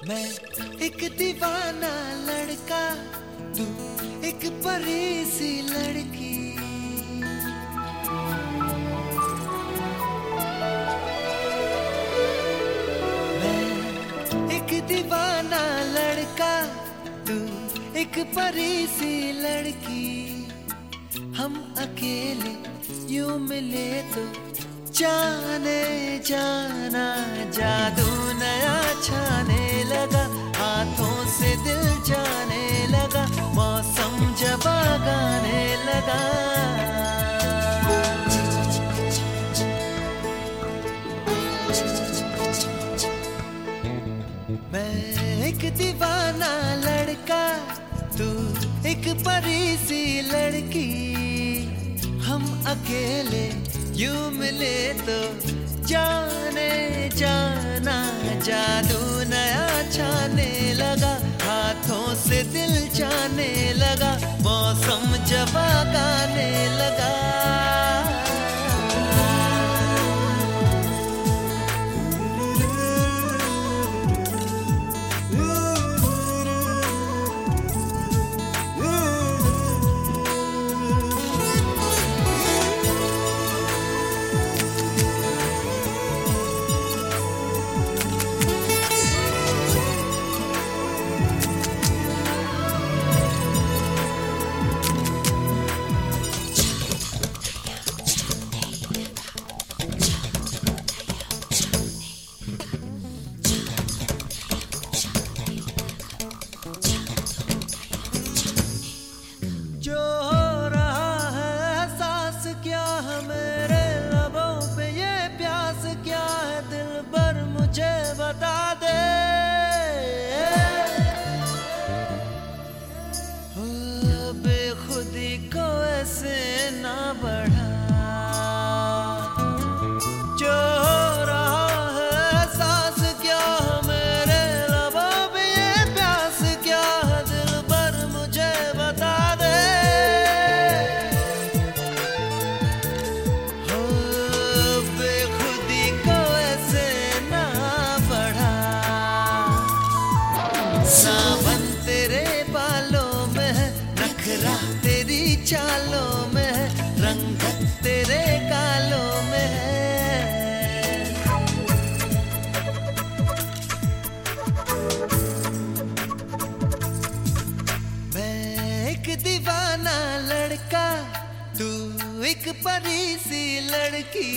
मैं एक दीवाना लड़का, तू एक परी सी लड़की। मैं एक दीवाना लड़का, तू एक परी सी लड़की। हम अकेले यूं मिले तो जाने जाना, जादू नया छाने लगा, हाथों से दिल जाने लगा, मौसम जब गाने लगा। मैं एक दीवाना लड़का, तू एक परी सी लड़की। हम अकेले यूं मिले तो जाने जाना, जादू नया छाने लगा, हाथों से दिल जाने लगा, मौसम जब गाने लगा। जो हो रहा है एहसास क्या है, मेरे लबों पे ये प्यास क्या है, दिल भर मुझे बता दे। हो बेखुदी को ऐसे ना बढ़ा, जो हो रहा है एहसास क्या है, मेरे लबों पे ये प्यास क्या है, दिल भर मुझे बता दे। सावन तेरे बालों में है, नखरा तेरी चालों में है, रंगत तेरे गालों में है। मैं एक दीवाना लड़का, तू एक परी सी लड़की।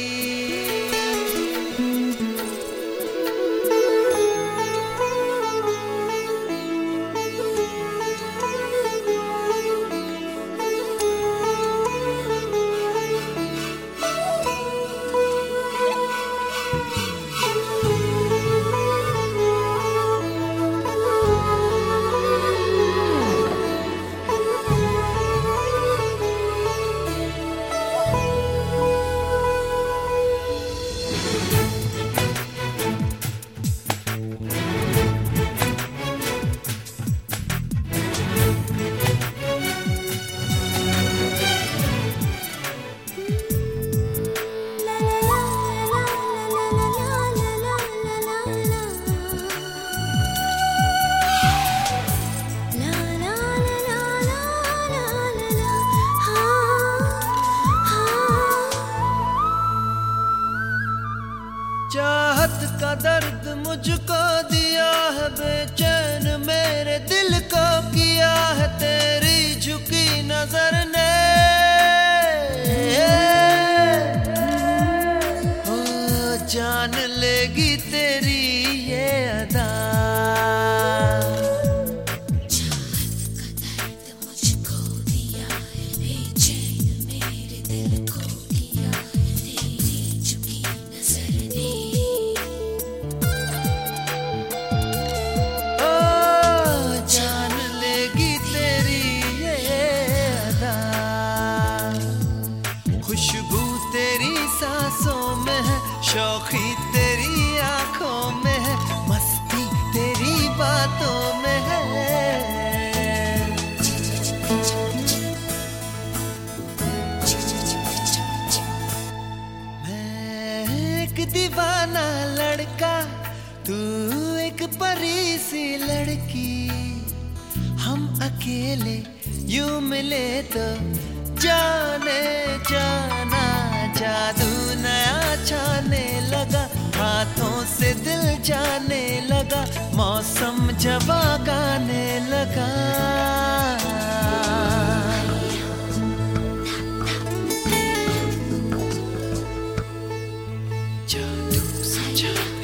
चाहत का दर्द मुझको दिया है, बेचैन मेरे दिल को किया है, तेरी झुकी नजर ने। हो जान लेगी तेरी ये अदा, खुशबू तेरी सांसों में है, शौखी तेरी आंखों में है, मस्ती तेरी बातों में है। मैं एक दीवाना लड़का, तू एक परी सी लड़की, हम अकेले यूं मिले तो जाने जाना, जादू नया छाने लगा, हाथों से दिल जाने लगा, मौसम जवा गाने लगा। जादू समझा